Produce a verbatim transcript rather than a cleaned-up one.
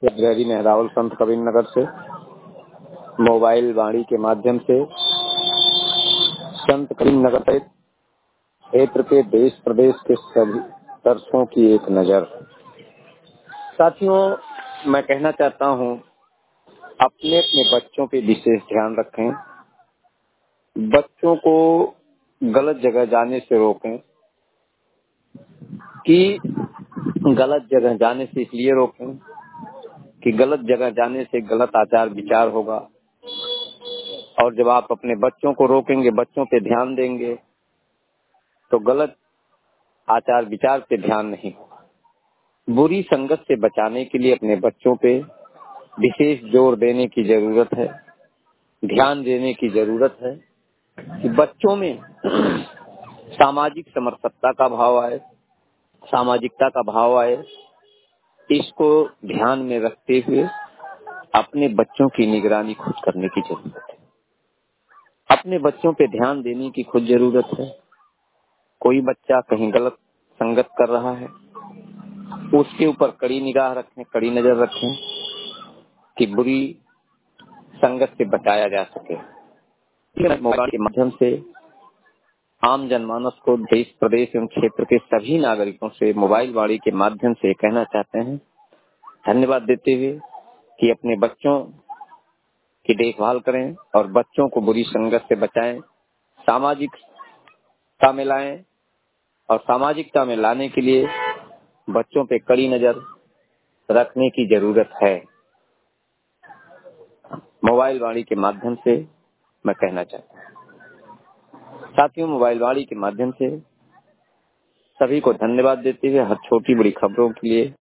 Library मेहरावल संत कबीर नगर से mobile वाणी के माध्यम से संत कबीर नगर सहित क्षेत्र के देश प्रदेश के सभी दर्शकों की एक नजर। साथियों, मैं कहना चाहता हूं, अपने अपने बच्चों पे विशेष ध्यान रखें। बच्चों को गलत जगह जाने से रोकें। कि गलत जगह जाने से इसलिए रोकें कि गलत जगह जाने से गलत आचार विचार होगा, और जब आप अपने बच्चों को रोकेंगे, बच्चों पे ध्यान देंगे, तो गलत आचार विचार पे ध्यान नहीं होगा। बुरी संगत से बचाने के लिए अपने बच्चों पे विशेष जोर देने की जरूरत है, ध्यान देने की जरूरत है कि बच्चों में सामाजिक समरसता का भाव आए, सामाजिकता का भाव आए। इसको ध्यान में रखते हुए अपने बच्चों की निगरानी खुद करने की जरूरत है। अपने बच्चों पे ध्यान देने की खुद जरूरत है। कोई बच्चा कहीं गलत संगत कर रहा है, उसके ऊपर कड़ी निगाह रखें, कड़ी नजर रखें कि बुरी संगत से बचाया जा सके। मोबाइल के माध्यम से आम जनमानस को देश प्रदेश एवं क्षेत्र के सभी नागरिकों से मोबाइल वाणी के माध्यम से कहना चाहते हैं, धन्यवाद देते हुए कि अपने बच्चों की देखभाल करें और बच्चों को बुरी संगत से बचाएं, सामाजिकता में लाएं, और सामाजिकता में लाने के लिए बच्चों पे कड़ी नजर रखने की जरूरत है। मोबाइल वाणी के माध्यम से मैं कहना चाहता हूँ। साथियों, मोबाइल वाणी के माध्यम से सभी को धन्यवाद देते हुए हर छोटी बड़ी खबरों के लिए